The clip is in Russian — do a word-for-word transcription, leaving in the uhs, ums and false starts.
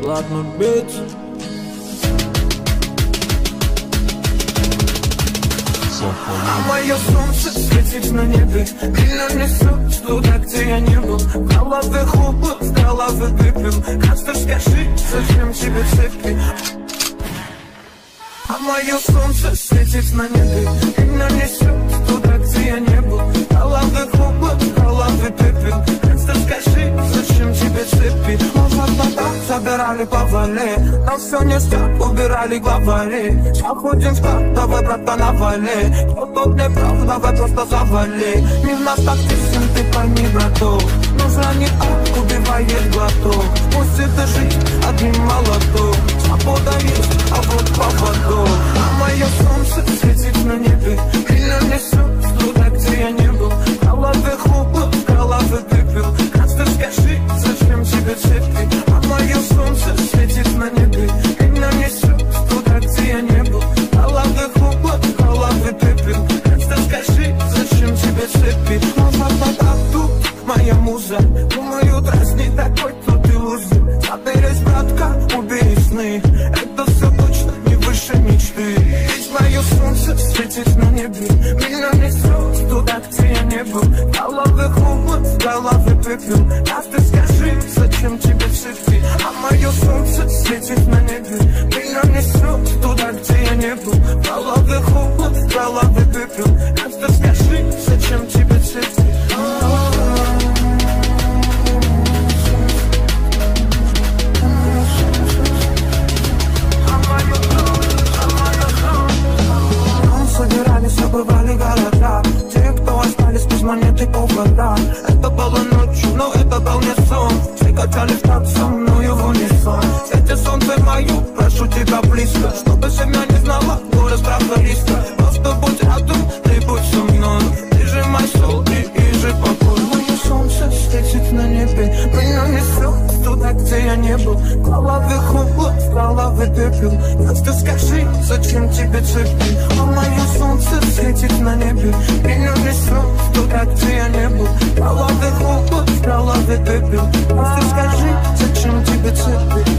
ладно бить. А мое солнце светит на небе, меня несет туда, где я не был. В голове хлопот, в голове пепел. Каждый скажи, зачем тебе цепи? А мое солнце светит на небе, меня несет туда, где я не был. В голове хлопот, в голове пепел. Каждый скажи, зачем тебе цепи? Может, тогда забирали по вале, нам все ништяк, убирали главари. Сейчас ходим в так, давай, братан, навали. Кто тут не прав, давай просто завали. Не в нас так тесен, ты пойми, браток. Нужно не так, убивает глоток. Пусть это жизнь одним молоток. Свобода есть, а вот поводок. А мое солнце светит на небе, меня несет туда, где я не был. В голове хлопот, в голове пепел. Каждый скажи, зачем тебе цепи? А мое солнце светит на небе, меня несет туда, где я не был. В голове хлопот, в голове пепел. Каждый скажи, зачем тебе цепи? Может, тогда тут моя муза. Думаю, дразни такой, тут и лузы. Заберись, братка, убери сны. Это все точно не выше мечты. Ведь мое солнце светит на небе, меня несет туда, где я не был. В голове хлопот, в голове пепел. Каждый скажи, зачем тебе цепи? А мое солнце светит на небе, меня несет туда, где я не был. В голове хлопот, в голове пепел. Каждый скажи, зачем тебе цепи? Собирались, забывали города. Те, кто остались без монеты повода. Это было ночью, но это был не сон. Все качали в такт со мною в унисон. Свети солнце мою, прошу тебя близко. Чтобы семья не знала горы страха риска. Просто будь рядом, ты будь со мной. Ты же мой сол и, и же покой. Мое солнце светит на небе, меня несет туда, где я не был. В голове хлопот, в голове пепел. Просто скажи, зачем тебе цепи? А мое солнце светит на небе, меня несет туда, где я не был. В голове хлопот, в голове пепел. Просто скажи, зачем тебе цепи?